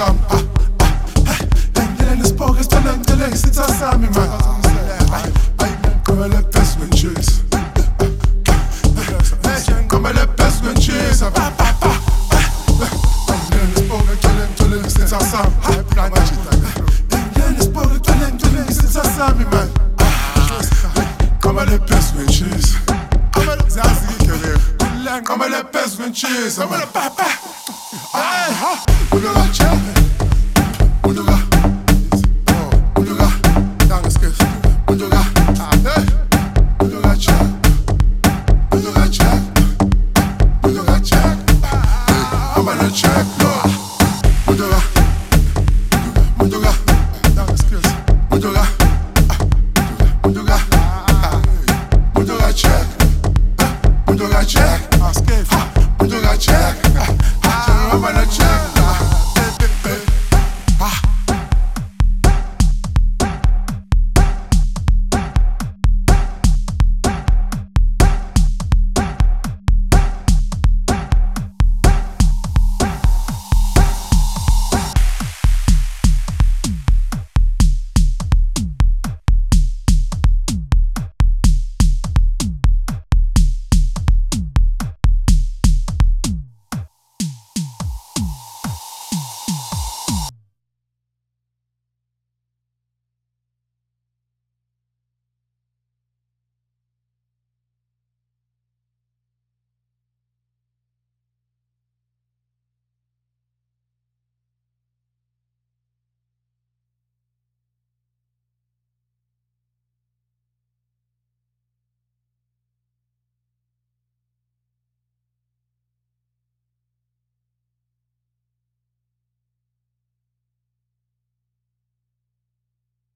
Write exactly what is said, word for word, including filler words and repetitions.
sam. Gelen is pågår ställen till längst sitter sam i mig. Kommer le pes med cheese. Kommer le pes med cheese. Gelen is pågår ställen till längst sitter sam. Gelen is pågår ställen till längst sitter sam i mig. Kommer le pes med cheese. Come le pes med cheese. Come le papa. Unuga check. Unuga. Unuga. Danskes. Unuga. Hey. Unuga check. Unuga check. Unuga check. I'm gonna check. Unuga. Unuga. Danskes. Unuga. Unuga. Unuga check. Unuga check. Unuga check.